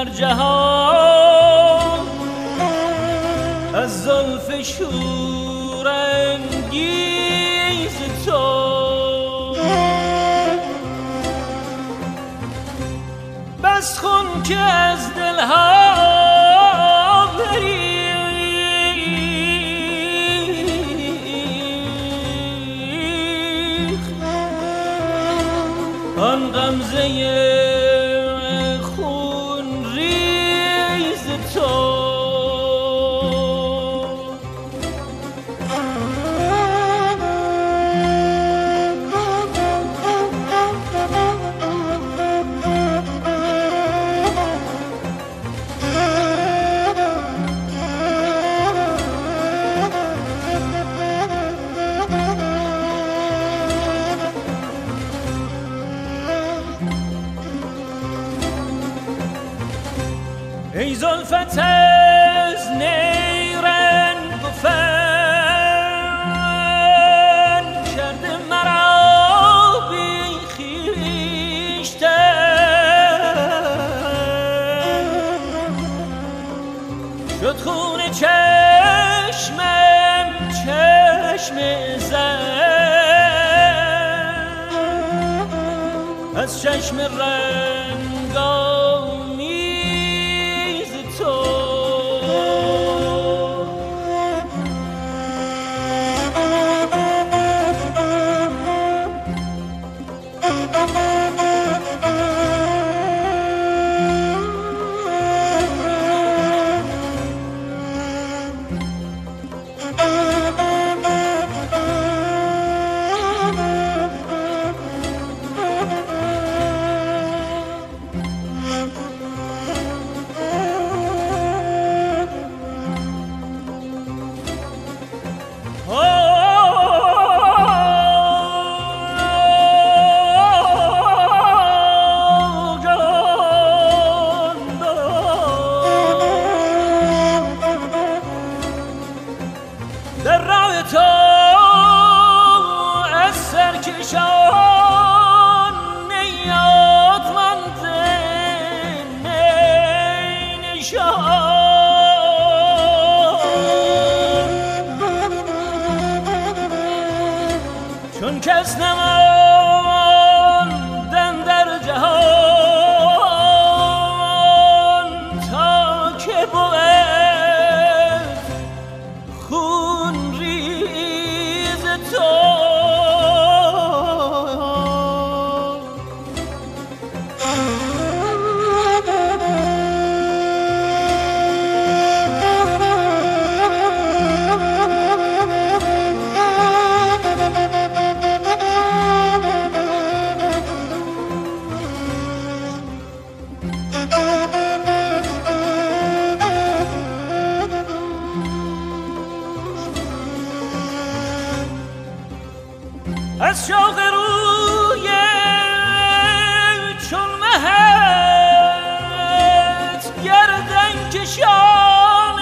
در جهان از زلف شورانگیز تو، بس خون که از دلها بریخت آن غمزه خون ریز تو. ای زلفت از نیرنگ و فن کرده مرا بی خویشتن، شد خون چشمم چشم زن از چشم رنگامیز تو. در راه تو از سرکشان نیازمند نینشان، چون کس نماندن در جهان تا که بود خون ریز تو. از شوق روی چون مهت گردن کشان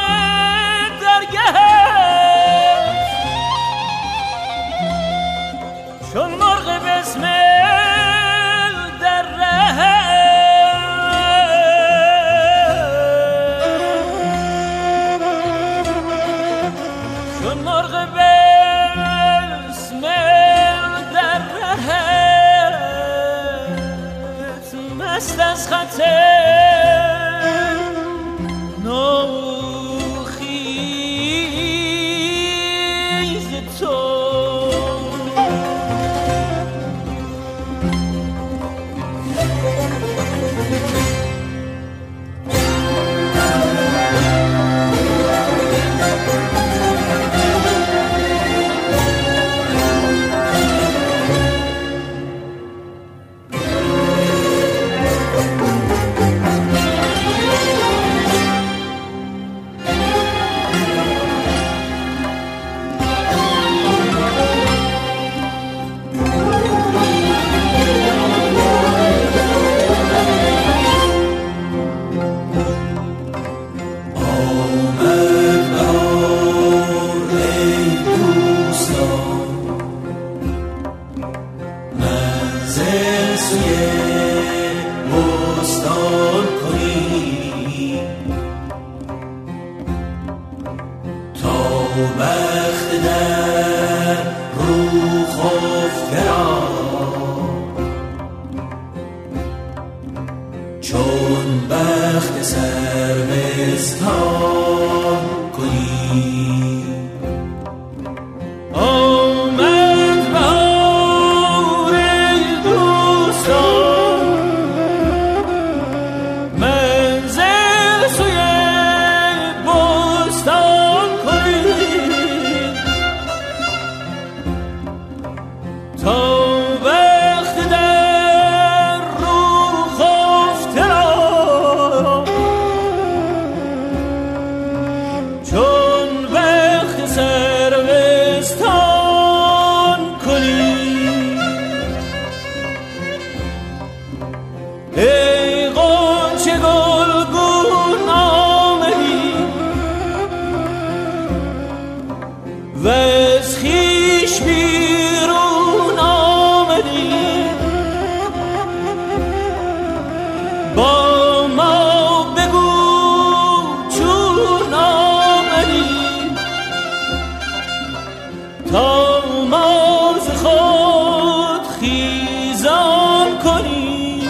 درگهت، چون مرغ بسمل در رهت، چون مرغ مست از خط نوخیز تو. منزل سوی بستان کنی خفته را چون بخت سروستان کنی. آمد بهار دوستان منزل سوی بستان کنید تا وقت در رو خفته را چون وقت سروستان کنید. ای غنچه گلگون آمدی وز خویش بیرون آمدی با ما بگو چون آمدی تا ما ز خود خیزان کنیم.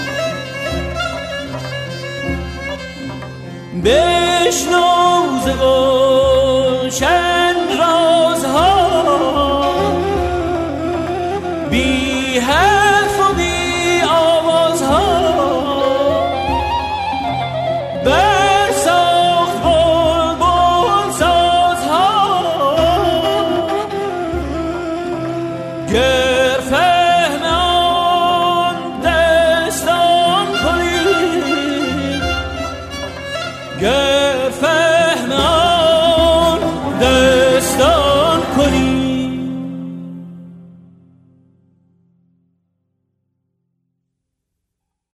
بشنو ز گلشن رازها بی